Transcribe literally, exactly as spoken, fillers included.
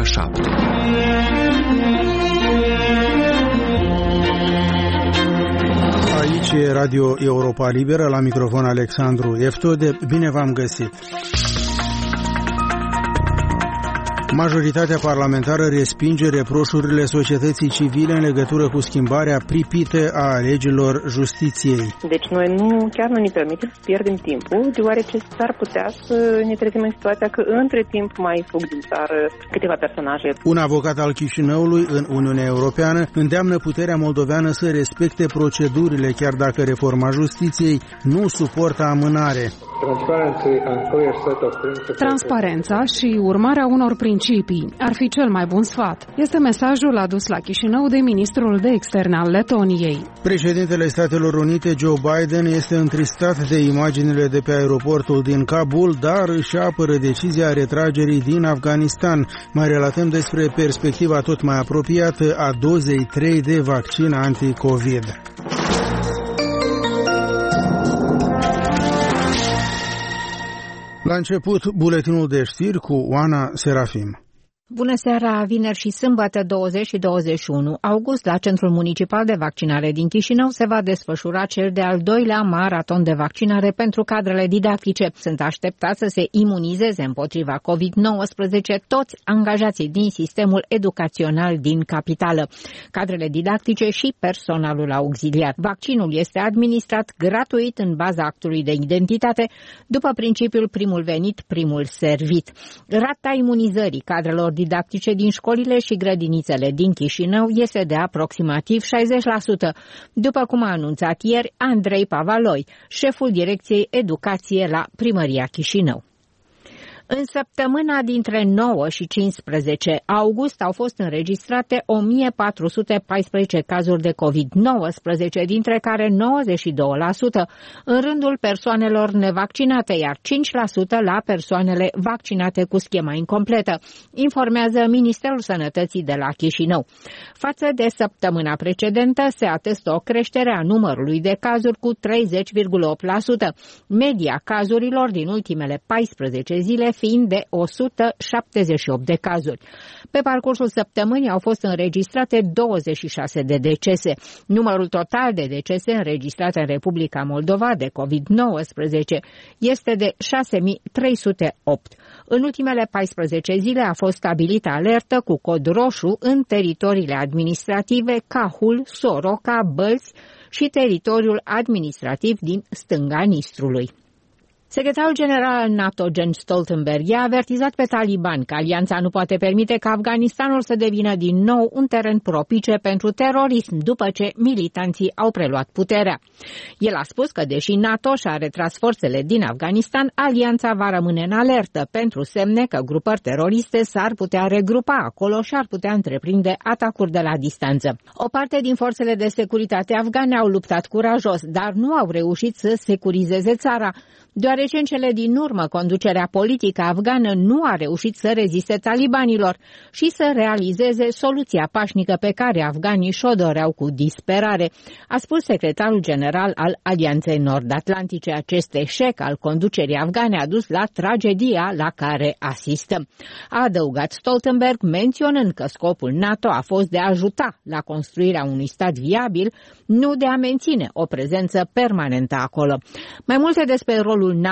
ora șapte. Aici e Radio Europa Liberă, la microfon Alexandru Eftode. Bine v-am găsit! Majoritatea parlamentară respinge reproșurile societății civile în legătură cu schimbarea pripită a legilor justiției. Deci noi nu, chiar nu ne permitem să pierdem timpul, deoarece s-ar putea să ne trezim în situația că între timp mai fug din țară câteva personaje. Un avocat al Chișinăului în Uniunea Europeană îndeamnă puterea moldoveană să respecte procedurile, chiar dacă reforma justiției nu suportă amânare. Transparența și urmarea unor principii ar fi cel mai bun sfat. Este mesajul adus la Chișinău de ministrul de externe al Letoniei. Președintele Statelor Unite, Joe Biden, este întristat de imaginile de pe aeroportul din Kabul, dar își apără decizia retragerii din Afganistan. Mai relatăm despre perspectiva tot mai apropiată a dozei trei de vaccin anti-COVID. La început, buletinul de știri cu Oana Serafim. Bună seara! Vineri și sâmbătă douăzeci și douăzeci și unu august, la Centrul Municipal de Vaccinare din Chișinău se va desfășura cel de-al doilea maraton de vaccinare pentru cadrele didactice. Sunt așteptați să se imunizeze împotriva covid nouăsprezece toți angajații din sistemul educațional din capitală, cadrele didactice și personalul auxiliar. Vaccinul este administrat gratuit în baza actului de identitate, după principiul primul venit, primul servit. Rata imunizării cadrelor didactice din școlile și grădinițele din Chișinău este de aproximativ șaizeci la sută, după cum a anunțat ieri Andrei Pavaloi, șeful Direcției Educație la Primăria Chișinău. În săptămâna dintre nouă și cincisprezece august au fost înregistrate o mie patru sute paisprezece cazuri de covid nouăsprezece, dintre care nouăzeci și doi la sută în rândul persoanelor nevaccinate, iar cinci la sută la persoanele vaccinate cu schema incompletă, informează Ministerul Sănătății de la Chișinău. Față de săptămâna precedentă se atestă o creștere a numărului de cazuri cu treizeci virgulă opt la sută, media cazurilor din ultimele paisprezece zile fiind de o sută șaptezeci și opt de cazuri. Pe parcursul săptămânii au fost înregistrate douăzeci și șase de decese. Numărul total de decese înregistrate în Republica Moldova de covid nouăsprezece este de șase mii trei sute opt. În ultimele paisprezece zile a fost stabilită alertă cu cod roșu în teritoriile administrative Cahul, Soroca, Bălți și teritoriul administrativ din stânga Nistrului. Secretarul general al NATO, Jens Stoltenberg, i-a avertizat pe talibani că alianța nu poate permite ca Afganistanul să devină din nou un teren propice pentru terorism după ce militanții au preluat puterea. El a spus că, deși NATO și-a retras forțele din Afganistan, alianța va rămâne în alertă pentru semne că grupări teroriste s-ar putea regrupa acolo și ar putea întreprinde atacuri de la distanță. O parte din forțele de securitate afgane au luptat curajos, dar nu au reușit să securizeze țara, deoarece în cele din urmă conducerea politică afgană nu a reușit să reziste talibanilor și să realizeze soluția pașnică pe care afganii și-o doreau cu disperare, a spus secretarul general al Alianței Nord-Atlantice. Acest eșec al conducerii afgane a dus la tragedia la care asistăm, a adăugat Stoltenberg, menționând că scopul NATO a fost de a ajuta la construirea unui stat viabil, nu de a menține o prezență permanentă acolo. Mai multe despre rolul NATO